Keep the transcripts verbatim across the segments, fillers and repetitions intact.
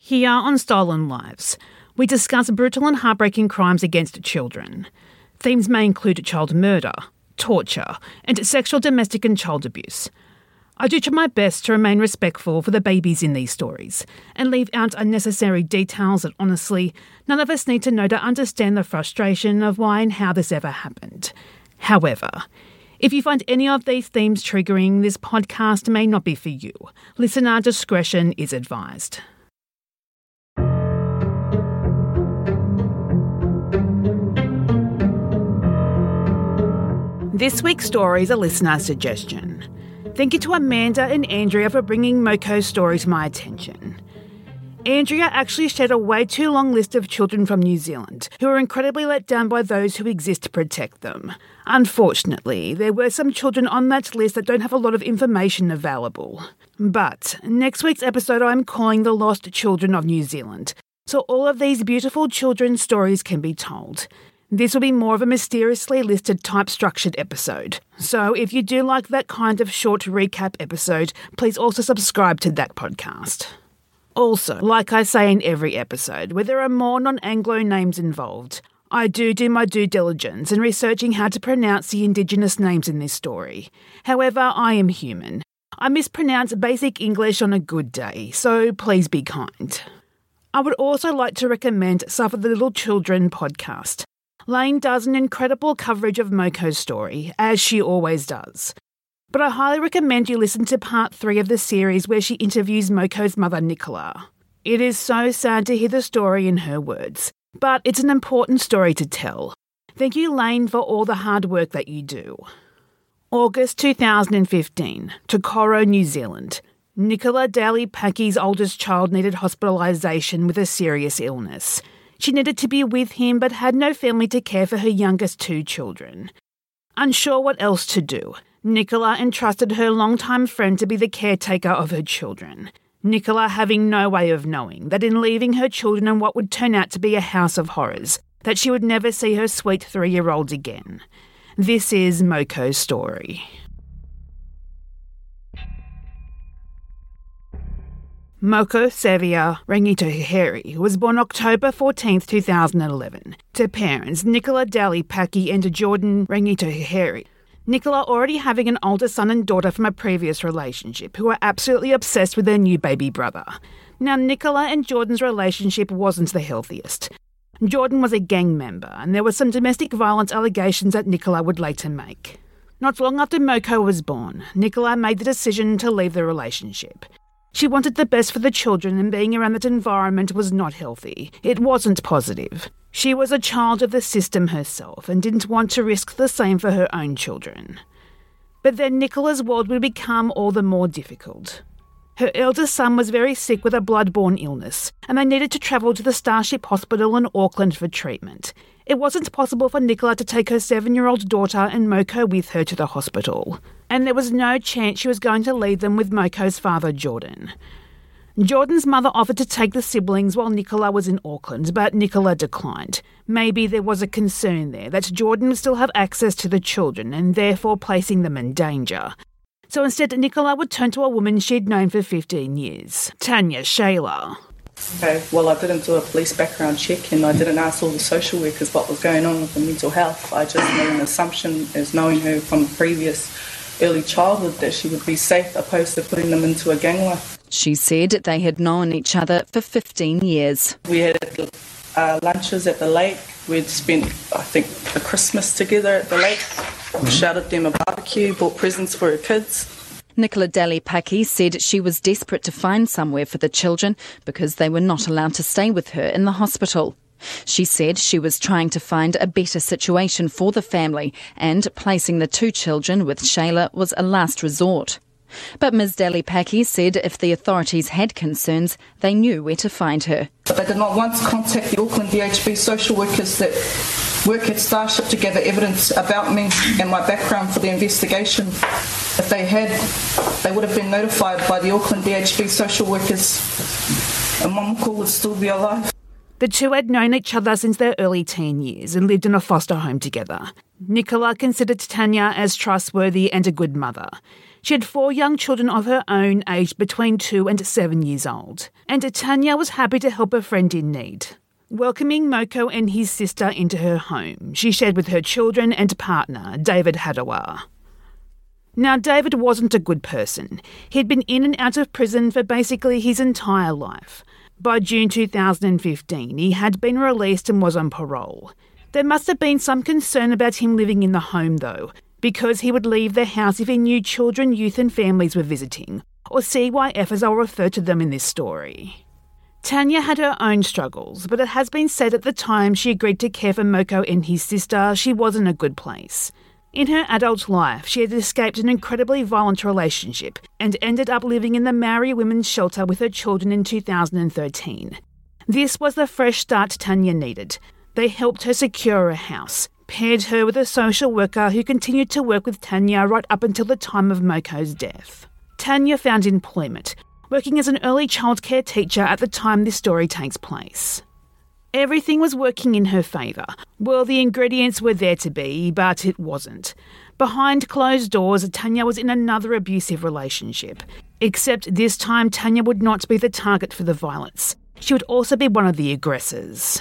Here on Stolen Lives, we discuss brutal and heartbreaking crimes against children. Themes may include child murder, torture, and sexual, domestic and child abuse. I do try my best to remain respectful for the babies in these stories and leave out unnecessary details that honestly none of us need to know to understand the frustration of why and how this ever happened. However, if you find any of these themes triggering, this podcast may not be for you. Listener discretion is advised. This week's story is a listener suggestion. Thank you to Amanda and Andrea for bringing Moko's story to my attention. Andrea actually shared a way too long list of children from New Zealand who were incredibly let down by those who exist to protect them. Unfortunately, there were some children on that list that don't have a lot of information available. But next week's episode I'm calling The Lost Children of New Zealand, so all of these beautiful children's stories can be told. This will be more of a mysteriously listed type structured episode. So if you do like that kind of short recap episode, please also subscribe to that podcast. Also, like I say in every episode, where there are more non-Anglo names involved, I do do my due diligence in researching how to pronounce the Indigenous names in this story. However, I am human. I mispronounce basic English on a good day, so please be kind. I would also like to recommend Suffer the Little Children podcast. Lane does an incredible coverage of Moko's story, as she always does. But I highly recommend you listen to part three of the series where she interviews Moko's mother, Nicola. It is so sad to hear the story in her words, but it's an important story to tell. Thank you, Lane, for all the hard work that you do. August two thousand fifteen, Tokoro, New Zealand. Nicola Daly-Packey's oldest child needed hospitalisation with a serious illness. She needed to be with him but had no family to care for her youngest two children. Unsure what else to do, Nicola entrusted her longtime friend to be the caretaker of her children. Nicola having no way of knowing that in leaving her children in what would turn out to be a house of horrors, that she would never see her sweet three-year-old again. This is Moko's story. Moko Xavier Rangitoheri was born October fourteenth, two thousand eleven, to parents Nicola Daly-Packey and Jordan Rangitoheri. Nicola already having an older son and daughter from a previous relationship who were absolutely obsessed with their new baby brother. Now, Nicola and Jordan's relationship wasn't the healthiest. Jordan was a gang member and there were some domestic violence allegations that Nicola would later make. Not long after Moko was born, Nicola made the decision to leave the relationship. She wanted the best for the children and being around that environment was not healthy. It wasn't positive. She was a child of the system herself and didn't want to risk the same for her own children. But then Nicola's world would become all the more difficult. Her eldest son was very sick with a blood-borne illness and they needed to travel to the Starship Hospital in Auckland for treatment. It wasn't possible for Nicola to take her seven-year-old daughter and Moko with her to the hospital. And there was no chance she was going to leave them with Moko's father, Jordan. Jordan's mother offered to take the siblings while Nicola was in Auckland, but Nicola declined. Maybe there was a concern there that Jordan would still have access to the children and therefore placing them in danger. So instead, Nicola would turn to a woman she'd known for fifteen years, Tanya Shayla. Okay, well, I didn't do a police background check and I didn't ask all the social workers what was going on with the mental health. I just made an assumption as knowing her from previous early childhood that she would be safe opposed to putting them into a gang life. She said they had known each other for fifteen years. We had uh, lunches at the lake. We'd spent, I think, the Christmas together at the lake. Mm-hmm. Shouted them a barbecue, bought presents for her kids. Nicola Daly-Packey said she was desperate to find somewhere for the children because they were not allowed to stay with her in the hospital. She said she was trying to find a better situation for the family and placing the two children with Shayla was a last resort. But Miz Daly-Packey said if the authorities had concerns, they knew where to find her. They did not once contact the Auckland D H B social workers that work at Starship to gather evidence about me and my background for the investigation. If they had, they would have been notified by the Auckland D H B social workers and Momoko would still be alive. The two had known each other since their early teen years and lived in a foster home together. Nicola considered Tanya as trustworthy and a good mother. She had four young children of her own aged between two and seven years old, and Tanya was happy to help a friend in need. Welcoming Moko and his sister into her home, she shared with her children and partner, David Hadawar. Now, David wasn't a good person. He'd been in and out of prison for basically his entire life. By June two thousand fifteen, he had been released and was on parole. There must have been some concern about him living in the home, though, because he would leave the house if he knew children, youth and families were visiting, or C Y F as I'll refer to them in this story. Tanya had her own struggles, but it has been said at the time she agreed to care for Moko and his sister, she was in a good place. In her adult life, she had escaped an incredibly violent relationship and ended up living in the Maori Women's Shelter with her children in two thousand thirteen. This was the fresh start Tanya needed. They helped her secure a house, paired her with a social worker who continued to work with Tanya right up until the time of Moko's death. Tanya found employment, working as an early childcare teacher at the time this story takes place. Everything was working in her favour. Well, the ingredients were there to be, but it wasn't. Behind closed doors, Tanya was in another abusive relationship. Except this time, Tanya would not be the target for the violence. She would also be one of the aggressors.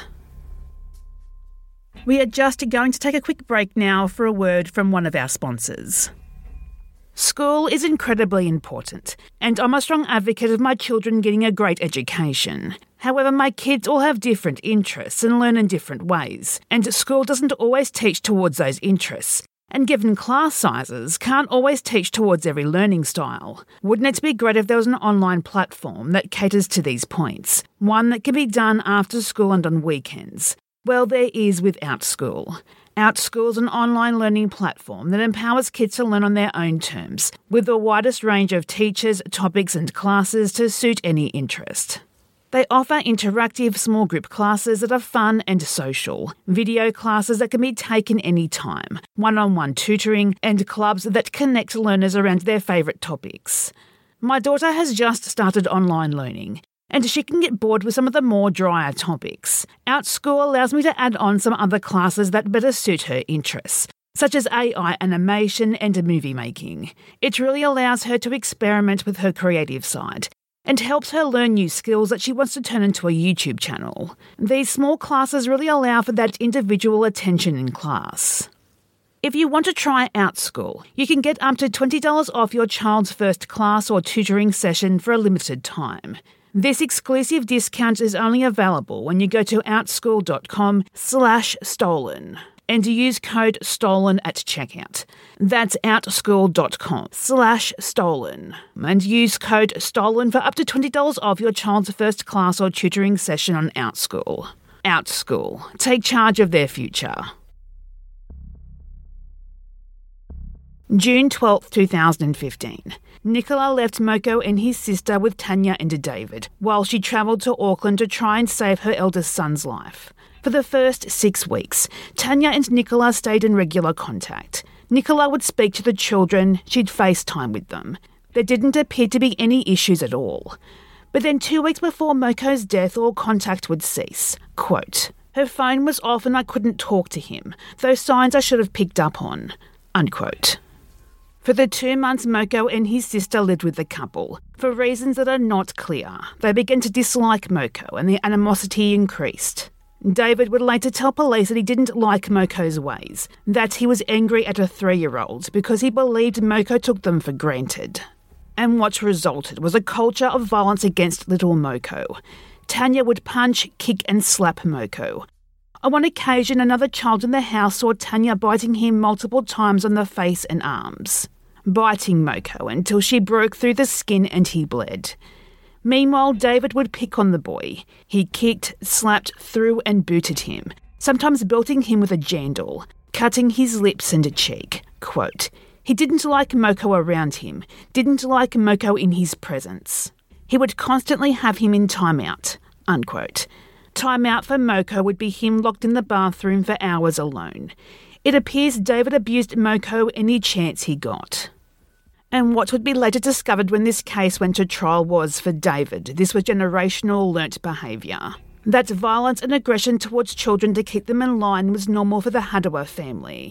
We are just going to take a quick break now for a word from one of our sponsors. School is incredibly important, and I'm a strong advocate of my children getting a great education. However, my kids all have different interests and learn in different ways, and school doesn't always teach towards those interests, and given class sizes, can't always teach towards every learning style. Wouldn't it be great if there was an online platform that caters to these points, one that can be done after school and on weekends? Well, there is with OutSchool. OutSchool is an online learning platform that empowers kids to learn on their own terms, with the widest range of teachers, topics and classes to suit any interest. They offer interactive small group classes that are fun and social, video classes that can be taken anytime, one-on-one tutoring, and clubs that connect learners around their favourite topics. My daughter has just started online learning, and she can get bored with some of the more drier topics. OutSchool allows me to add on some other classes that better suit her interests, such as A I animation and movie making. It really allows her to experiment with her creative side and helps her learn new skills that she wants to turn into a YouTube channel. These small classes really allow for that individual attention in class. If you want to try OutSchool, you can get up to twenty dollars off your child's first class or tutoring session for a limited time. This exclusive discount is only available when you go to outschool.com slash stolen and use code STOLEN at checkout. That's outschool.com slash stolen and use code STOLEN for up to twenty dollars off your child's first class or tutoring session on OutSchool. OutSchool. Take charge of their future. June twelfth, twenty fifteen. Nicola left Moko and his sister with Tanya and David while she travelled to Auckland to try and save her eldest son's life. For the first six weeks, Tanya and Nicola stayed in regular contact. Nicola would speak to the children, she'd FaceTime with them. There didn't appear to be any issues at all. But then two weeks before Moko's death, all contact would cease. Quote, "Her phone was off and I couldn't talk to him, those signs I should have picked up on." Unquote. For the two months Moko and his sister lived with the couple, for reasons that are not clear, they began to dislike Moko and the animosity increased. David would later tell police that he didn't like Moko's ways, that he was angry at a three-year-old because he believed Moko took them for granted. And what resulted was a culture of violence against little Moko. Tanya would punch, kick and slap Moko. On one occasion, another child in the house saw Tanya biting him multiple times on the face and arms, biting Moko until she broke through the skin and he bled. Meanwhile, David would pick on the boy. He kicked, slapped, threw and booted him, sometimes belting him with a jandal, cutting his lips and a cheek. Quote, "He didn't like Moko around him, didn't like Moko in his presence. He would constantly have him in timeout." Unquote. Timeout for Moko would be him locked in the bathroom for hours alone. It appears David abused Moko any chance he got. And what would be later discovered when this case went to trial was, for David, this was generational learnt behaviour. That violence and aggression towards children to keep them in line was normal for the Hadawar family.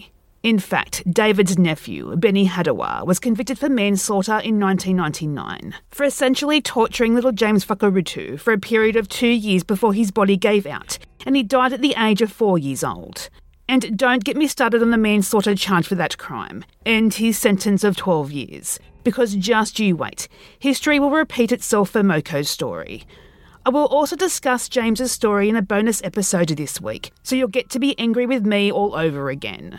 In fact, David's nephew, Benny Hadawar, was convicted for manslaughter in nineteen ninety-nine for essentially torturing little James Whakarutu for a period of two years before his body gave out, and he died at the age of four years old. And don't get me started on the manslaughter charge for that crime, and his sentence of twelve years, because just you wait, history will repeat itself for Moko's story. I will also discuss James's story in a bonus episode this week, so you'll get to be angry with me all over again.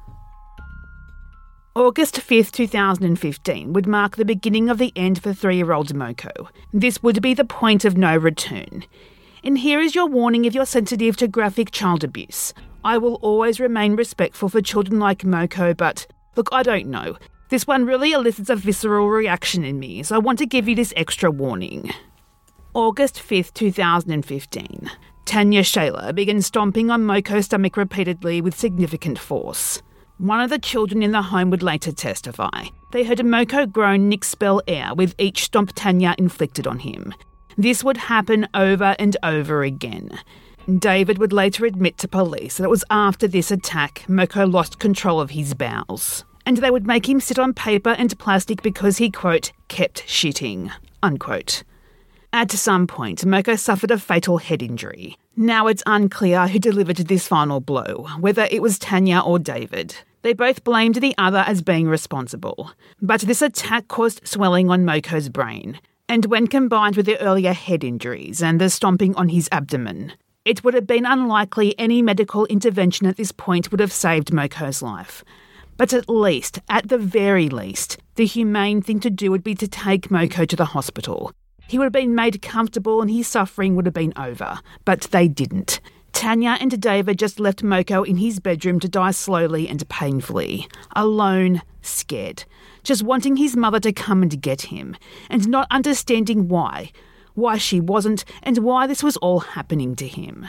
August fifth, two thousand fifteen would mark the beginning of the end for three-year-old Moko. This would be the point of no return. And here is your warning if you're sensitive to graphic child abuse. I will always remain respectful for children like Moko, but look, I don't know. This one really elicits a visceral reaction in me, so I want to give you this extra warning. August fifth, two thousand fifteen. Tanya Shayla began stomping on Moko's stomach repeatedly with significant force. One of the children in the home would later testify. They heard Moko groan and expel air with each stomp Tanya inflicted on him. This would happen over and over again. David would later admit to police that it was after this attack Moko lost control of his bowels, and they would make him sit on paper and plastic because he, quote, kept shitting, unquote. At some point, Moko suffered a fatal head injury. Now it's unclear who delivered this final blow, whether it was Tanya or David. They both blamed the other as being responsible. But this attack caused swelling on Moko's brain, and when combined with the earlier head injuries and the stomping on his abdomen, it would have been unlikely any medical intervention at this point would have saved Moko's life. But at least, at the very least, the humane thing to do would be to take Moko to the hospital. He would have been made comfortable and his suffering would have been over, but they didn't. Tanya and David just left Moko in his bedroom to die slowly and painfully, alone, scared, just wanting his mother to come and get him, and not understanding why, why she wasn't, and why this was all happening to him.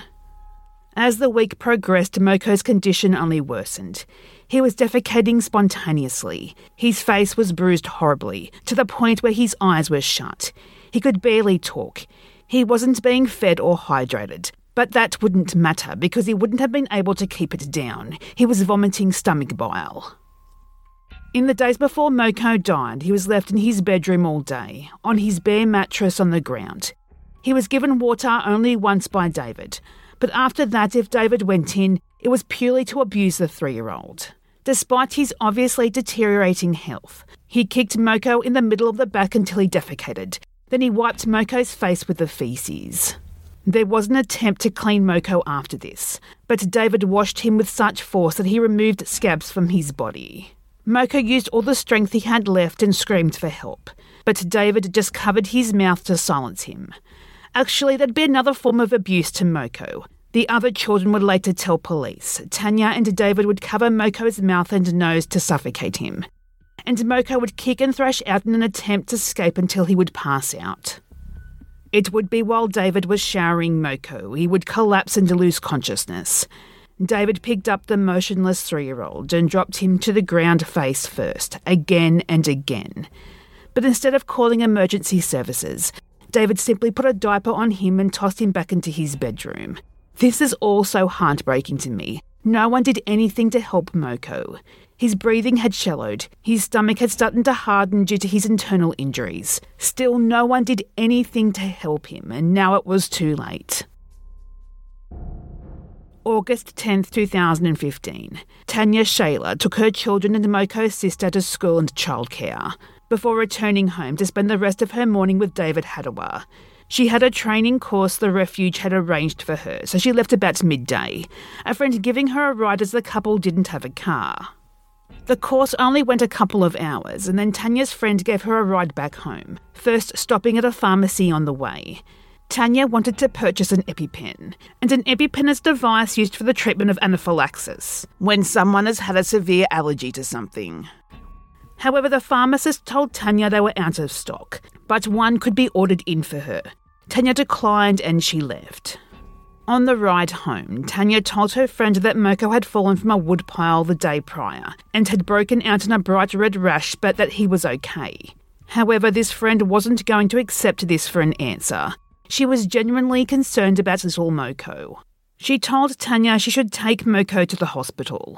As the week progressed, Moko's condition only worsened. He was defecating spontaneously. His face was bruised horribly, to the point where his eyes were shut. He could barely talk. He wasn't being fed or hydrated, but that wouldn't matter because he wouldn't have been able to keep it down. He was vomiting stomach bile. In the days before Moko died, he was left in his bedroom all day, on his bare mattress on the ground. He was given water only once by David, but after that, if David went in, it was purely to abuse the three-year-old. Despite his obviously deteriorating health, he kicked Moko in the middle of the back until he defecated. Then he wiped Moko's face with the feces. There was an attempt to clean Moko after this, but David washed him with such force that he removed scabs from his body. Moko used all the strength he had left and screamed for help, but David just covered his mouth to silence him. Actually, that'd be another form of abuse to Moko. The other children would later tell police. Tanya and David would cover Moko's mouth and nose to suffocate him, and Moko would kick and thrash out in an attempt to escape until he would pass out. It would be while David was showering Moko, he would collapse and lose consciousness. David picked up the motionless three-year-old and dropped him to the ground face first, again and again. But instead of calling emergency services, David simply put a diaper on him and tossed him back into his bedroom. This is all so heartbreaking to me. No one did anything to help Moko. His breathing had shallowed. His stomach had started to harden due to his internal injuries. Still, no one did anything to help him, and now it was too late. August tenth, two thousand fifteen. Tanya Shayla took her children and Moko's sister to school and childcare, before returning home to spend the rest of her morning with David Hadawar. She had a training course the refuge had arranged for her, so she left about midday, a friend giving her a ride as the couple didn't have a car. The course only went a couple of hours, and then Tanya's friend gave her a ride back home, first stopping at a pharmacy on the way. Tanya wanted to purchase an EpiPen, and an EpiPen is a device used for the treatment of anaphylaxis, when someone has had a severe allergy to something. However, the pharmacist told Tanya they were out of stock, but one could be ordered in for her. Tanya declined and she left. On the ride home, Tanya told her friend that Moko had fallen from a woodpile the day prior and had broken out in a bright red rash, but that he was okay. However, this friend wasn't going to accept this for an answer. She was genuinely concerned about little Moko. She told Tanya she should take Moko to the hospital.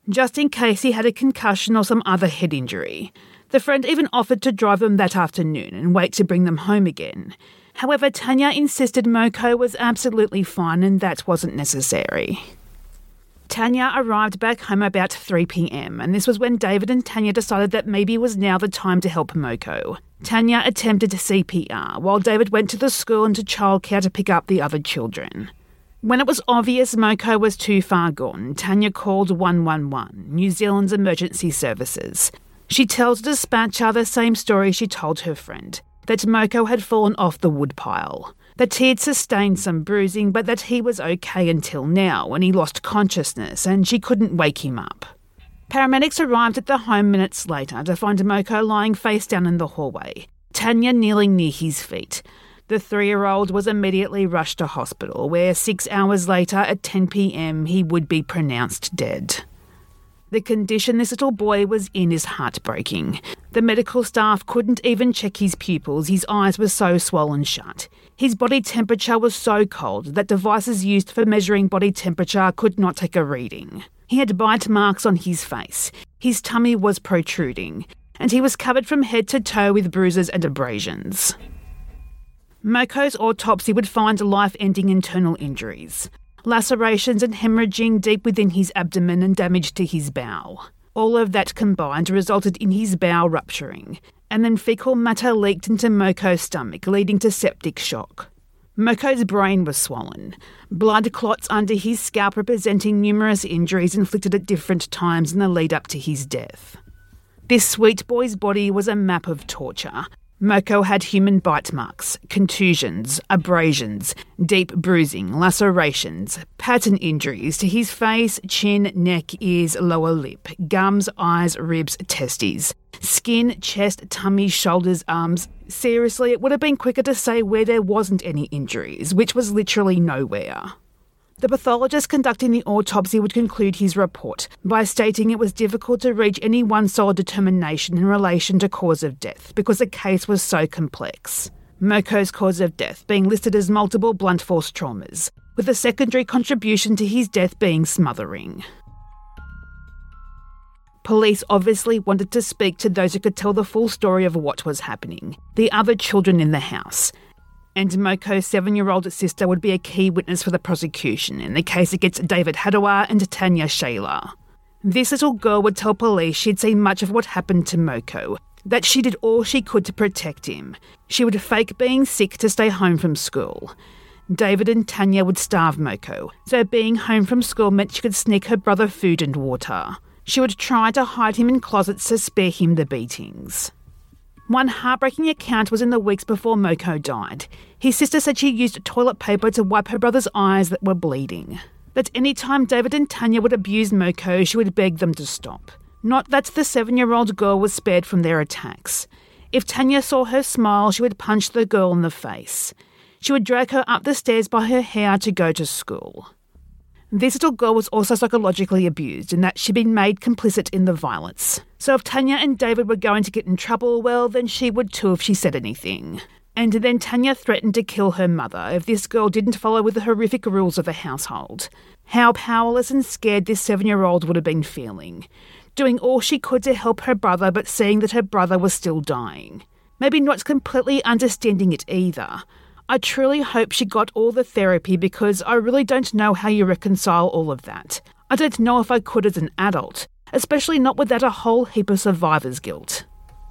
just in case he had a concussion or some other head injury. The friend even offered to drive them that afternoon and wait to bring them home again. However, Tanya insisted Moko was absolutely fine and that wasn't necessary. Tanya arrived back home about three p.m, and this was when David and Tanya decided that maybe it was now the time to help Moko. Tanya attempted C P R, while David went to the school and to childcare to pick up the other children. When it was obvious Moko was too far gone, Tanya called one one one, New Zealand's emergency services. She tells the dispatcher the same story she told her friend, that Moko had fallen off the woodpile, that he had sustained some bruising but that he was okay until now when he lost consciousness and she couldn't wake him up. Paramedics arrived at the home minutes later to find Moko lying face down in the hallway, Tanya kneeling near his feet. The three-year-old was immediately rushed to hospital, where six hours later at ten p.m. he would be pronounced dead. The condition this little boy was in is heartbreaking. The medical staff couldn't even check his pupils, his eyes were so swollen shut. His body temperature was so cold that devices used for measuring body temperature could not take a reading. He had bite marks on his face, his tummy was protruding, and he was covered from head to toe with bruises and abrasions. Moko's autopsy would find life-ending internal injuries, lacerations and hemorrhaging deep within his abdomen and damage to his bowel. All of that combined resulted in his bowel rupturing, and then fecal matter leaked into Moko's stomach, leading to septic shock. Moko's brain was swollen, blood clots under his scalp representing numerous injuries inflicted at different times in the lead-up to his death. This sweet boy's body was a map of torture. Moko had human bite marks, contusions, abrasions, deep bruising, lacerations, pattern injuries to his face, chin, neck, ears, lower lip, gums, eyes, ribs, testes, skin, chest, tummy, shoulders, arms. Seriously, it would have been quicker to say where there wasn't any injuries, which was literally nowhere. The pathologist conducting the autopsy would conclude his report by stating it was difficult to reach any one solid determination in relation to cause of death because the case was so complex. Moko's cause of death being listed as multiple blunt force traumas, with a secondary contribution to his death being smothering. Police obviously wanted to speak to those who could tell the full story of what was happening, the other children in the house, and Moko's seven-year-old sister would be a key witness for the prosecution in the case against David Hadawar and Tanya Shayla. This little girl would tell police she'd seen much of what happened to Moko, that she did all she could to protect him. She would fake being sick to stay home from school. David and Tanya would starve Moko, so being home from school meant she could sneak her brother food and water. She would try to hide him in closets to spare him the beatings. One heartbreaking account was in the weeks before Moko died. His sister said she used toilet paper to wipe her brother's eyes that were bleeding. That any time David and Tanya would abuse Moko, she would beg them to stop. Not that the seven-year-old girl was spared from their attacks. If Tanya saw her smile, she would punch the girl in the face. She would drag her up the stairs by her hair to go to school. This little girl was also psychologically abused in that she'd been made complicit in the violence. So if Tanya and David were going to get in trouble, well, then she would too if she said anything. And then Tanya threatened to kill her mother if this girl didn't follow with the horrific rules of the household. How powerless and scared this seven-year-old would have been feeling. Doing all she could to help her brother, but seeing that her brother was still dying. Maybe not completely understanding it either. I truly hope she got all the therapy because I really don't know how you reconcile all of that. I don't know if I could as an adult, especially not without a whole heap of survivor's guilt.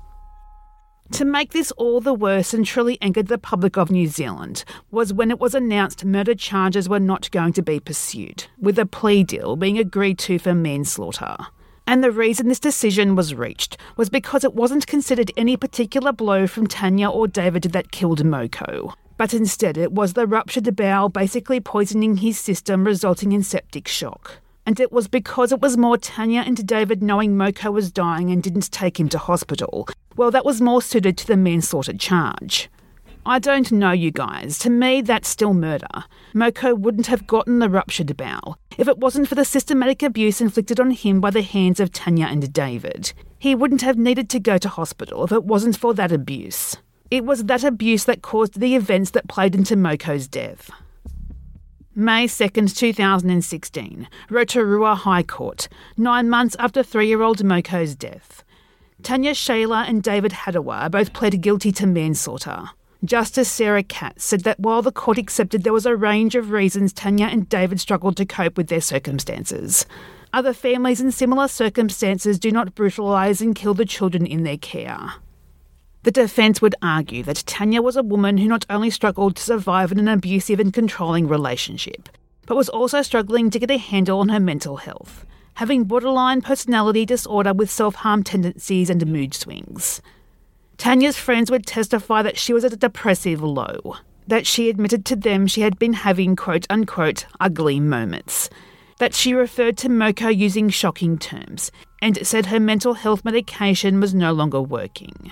To make this all the worse and truly angered the public of New Zealand was when it was announced murder charges were not going to be pursued, with a plea deal being agreed to for manslaughter. And the reason this decision was reached was because it wasn't considered any particular blow from Tanya or David that killed Moko. But instead it was the ruptured bowel basically poisoning his system, resulting in septic shock. And it was because it was more Tanya and David knowing Moko was dying and didn't take him to hospital. Well, that was more suited to the manslaughter charge. I don't know, you guys. To me, that's still murder. Moko wouldn't have gotten the ruptured bowel if it wasn't for the systematic abuse inflicted on him by the hands of Tanya and David. He wouldn't have needed to go to hospital if it wasn't for that abuse. It was that abuse that caused the events that played into Moko's death. May second, two thousand sixteen, Rotorua High Court, nine months after three-year-old Moko's death. Tanya Shayla and David Hadawa both pled guilty to manslaughter. Justice Sarah Katz said that while the court accepted there was a range of reasons Tanya and David struggled to cope with their circumstances, other families in similar circumstances do not brutalise and kill the children in their care. The defence would argue that Tanya was a woman who not only struggled to survive in an abusive and controlling relationship, but was also struggling to get a handle on her mental health, having borderline personality disorder with self-harm tendencies and mood swings. Tanya's friends would testify that she was at a depressive low, that she admitted to them she had been having quote-unquote ugly moments, that she referred to Moko using shocking terms, and said her mental health medication was no longer working.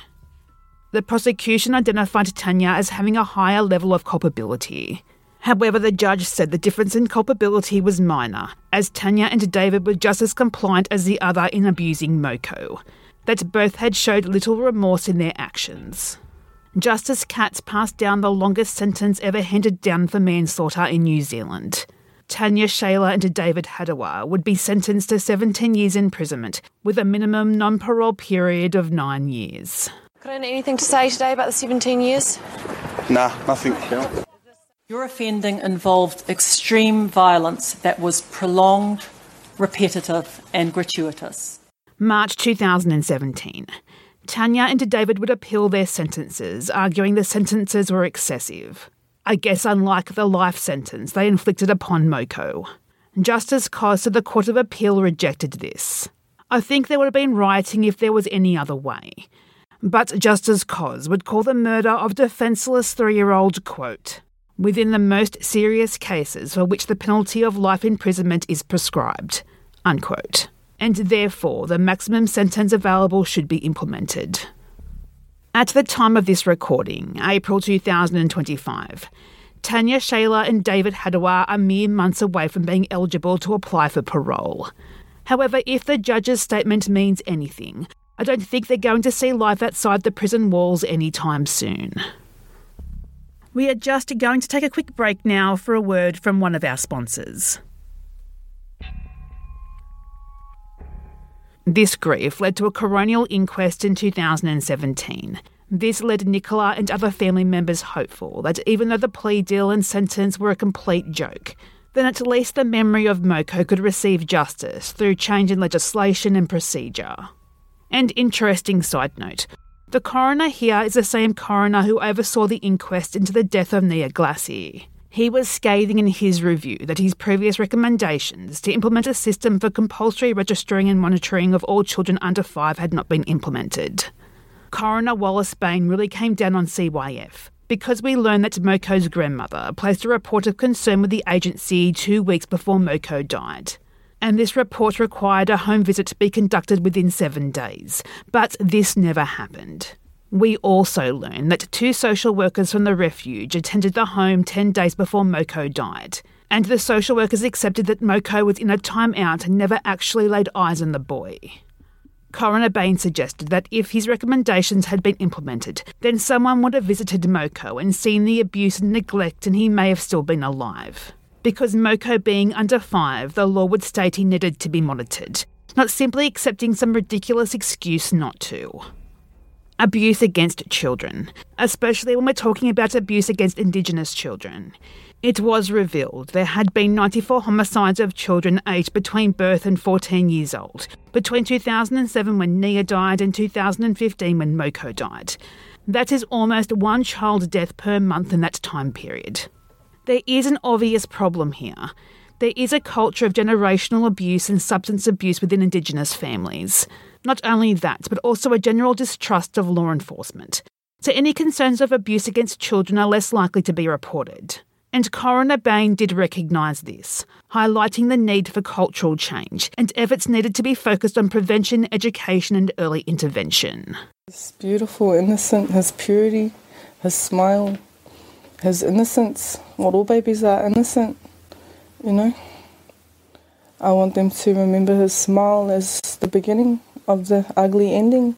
The prosecution identified Tanya as having a higher level of culpability. However, the judge said the difference in culpability was minor, as Tanya and David were just as compliant as the other in abusing Moko, that both had showed little remorse in their actions. Justice Katz passed down the longest sentence ever handed down for manslaughter in New Zealand. Tanya Shayla and David Hadawa would be sentenced to seventeen years imprisonment, with a minimum non-parole period of nine years. Corinne, anything to say today about the seventeen years? Nah, nothing. Your offending involved extreme violence that was prolonged, repetitive and gratuitous. March two thousand seventeen. Tanya and David would appeal their sentences, arguing the sentences were excessive. I guess unlike the life sentence they inflicted upon Moko. Justice Cos said the Court of Appeal rejected this. I think there would have been rioting if there was any other way. But Justice Cos would call the murder of defenceless three-year-old, quote, within the most serious cases for which the penalty of life imprisonment is prescribed, unquote, and therefore the maximum sentence available should be implemented. At the time of this recording, April two thousand twenty-five, Tanya Shayla and David Hadawa are mere months away from being eligible to apply for parole. However, if the judge's statement means anything, I don't think they're going to see life outside the prison walls anytime soon. We are just going to take a quick break now for a word from one of our sponsors. This grief led to a coronial inquest in two thousand seventeen. This led Nicola and other family members hopeful that even though the plea deal and sentence were a complete joke, then at least the memory of Moko could receive justice through change in legislation and procedure. And interesting side note, the coroner here is the same coroner who oversaw the inquest into the death of Nia Glassie. He was scathing in his review that his previous recommendations to implement a system for compulsory registering and monitoring of all children under five had not been implemented. Coroner Wallace Bain really came down on C Y F because we learned that Moko's grandmother placed a report of concern with the agency two weeks before Moko died. And this report required a home visit to be conducted within seven days, but this never happened. We also learned that two social workers from the refuge attended the home ten days before Moko died, and the social workers accepted that Moko was in a timeout and never actually laid eyes on the boy. Coroner Bain suggested that if his recommendations had been implemented, then someone would have visited Moko and seen the abuse and neglect and he may have still been alive. Because Moko being under five, the law would state he needed to be monitored, not simply accepting some ridiculous excuse not to. Abuse against children, especially when we're talking about abuse against Indigenous children. It was revealed there had been ninety-four homicides of children aged between birth and fourteen years old, between two thousand seven when Nia died and two thousand fifteen when Moko died. That is almost one child death per month in that time period. There is an obvious problem here. There is a culture of generational abuse and substance abuse within Indigenous families. Not only that, but also a general distrust of law enforcement. So any concerns of abuse against children are less likely to be reported. And Coroner Bain did recognise this, highlighting the need for cultural change and efforts needed to be focused on prevention, education and early intervention. His beautiful, innocent, his purity, his smile, his innocence. What all babies are, innocent, you know. I want them to remember his smile as the beginning of the ugly ending.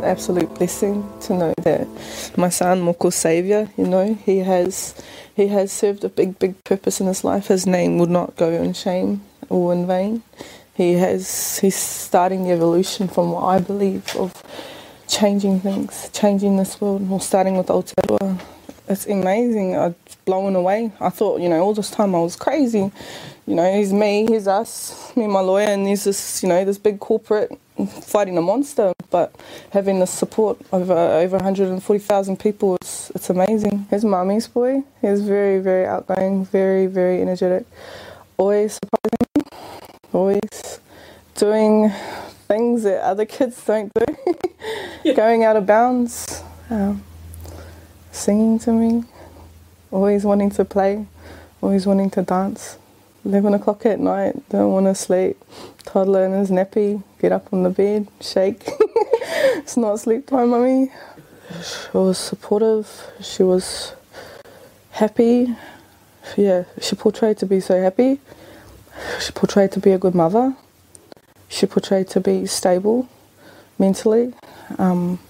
absolute blessing to know that my son, Moko Saviour, you know, he has he has served a big, big purpose in his life. His name would not go in shame or in vain. He has, he's starting the evolution from what I believe of changing things, changing this world, or starting with Aotearoa. It's amazing. I'm blown away. I thought, you know, all this time I was crazy. You know, he's me, he's us, me and my lawyer, and there's this, you know, this big corporate fighting a monster. But having the support of uh, over one hundred forty thousand people, it's, it's amazing. He's mummy's boy. He's very, very outgoing, very, very energetic. Always surprising me. Always doing things that other kids don't do. Yeah. Going out of bounds. Um, singing to me. Always wanting to play. Always wanting to dance. eleven o'clock at night, don't want to sleep. Toddler in his nappy, get up on the bed, shake. It's not sleep time, mummy. She was supportive. She was happy. Yeah, she portrayed to be so happy. She portrayed to be a good mother. She portrayed to be stable mentally. Um,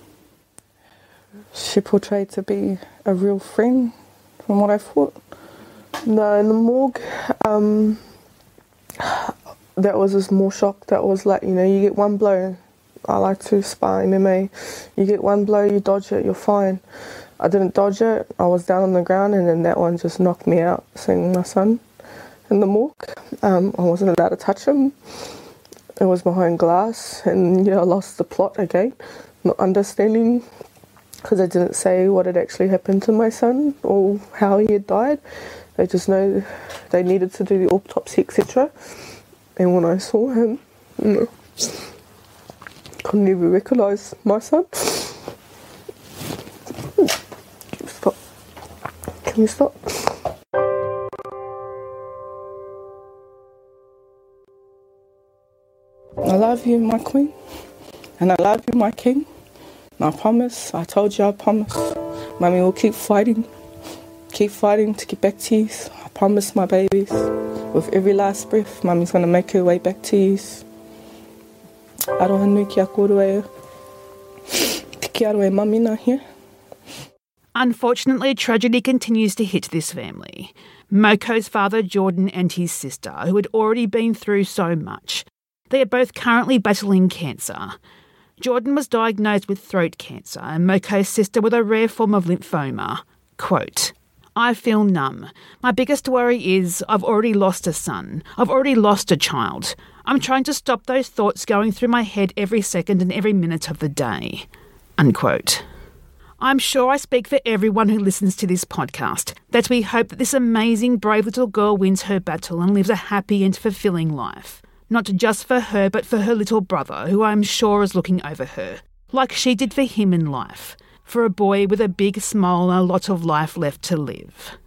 she portrayed to be a real friend, from what I thought. No, in the morgue, um, that was just more shock. That was like, you know, you get one blow. I like to spar M M A. You get one blow, you dodge it, you're fine. I didn't dodge it. I was down on the ground, and then that one just knocked me out, seeing my son in the morgue. Um, I wasn't allowed to touch him. It was behind glass, and yeah, I lost the plot again, not understanding, because they didn't say what had actually happened to my son or how he had died. They just know they needed to do the autopsy, et cetera. And when I saw him, you know, couldn't even recognise my son. Stop. Can you stop? I love you, my queen, and I love you, my king. And I promise, I told you I promise, Mummy will keep fighting, keep fighting to get back to you. I promise, my babies, with every last breath, Mummy's going to make her way back to you. Aroha nui ki a kōrua e. Te ki aro e mamina here. Unfortunately, tragedy continues to hit this family. Moko's father, Jordan, and his sister, who had already been through so much. They are both currently battling cancer. Jordan was diagnosed with throat cancer and Moko's sister with a rare form of lymphoma. Quote, I feel numb. My biggest worry is I've already lost a son. I've already lost a child. I'm trying to stop those thoughts going through my head every second and every minute of the day. Unquote. I'm sure I speak for everyone who listens to this podcast that we hope that this amazing, brave little girl wins her battle and lives a happy and fulfilling life. Not just for her, but for her little brother, who I'm sure is looking over her, like she did for him in life, for a boy with a big smile and a lot of life left to live.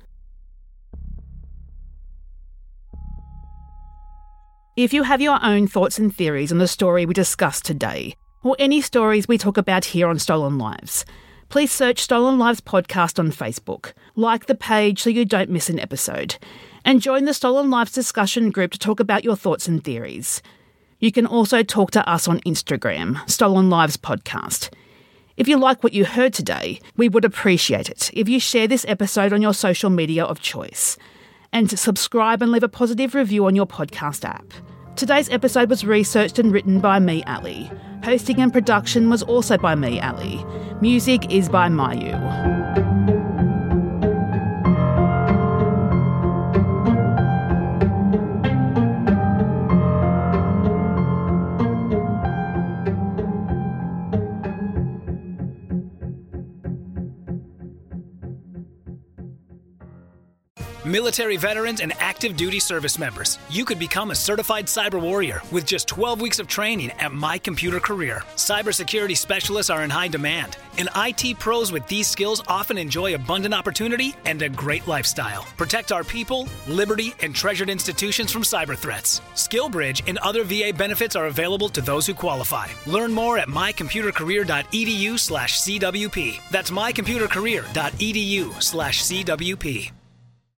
If you have your own thoughts and theories on the story we discussed today, or any stories we talk about here on Stolen Lives, please search Stolen Lives Podcast on Facebook, like the page so you don't miss an episode, and join the Stolen Lives discussion group to talk about your thoughts and theories. You can also talk to us on Instagram, Stolen Lives Podcast. If you like what you heard today, we would appreciate it if you share this episode on your social media of choice, and subscribe and leave a positive review on your podcast app. Today's episode was researched and written by me, Ali. Hosting and production was also by me, Ali. Music is by Mayu. Military veterans and active duty service members, you could become a certified cyber warrior with just twelve weeks of training at My Computer Career. Cybersecurity specialists are in high demand, and I T pros with these skills often enjoy abundant opportunity and a great lifestyle. Protect our people, liberty, and treasured institutions from cyber threats. SkillBridge and other V A benefits are available to those who qualify. Learn more at mycomputercareer.edu slash CWP. That's mycomputercareer.edu slash CWP.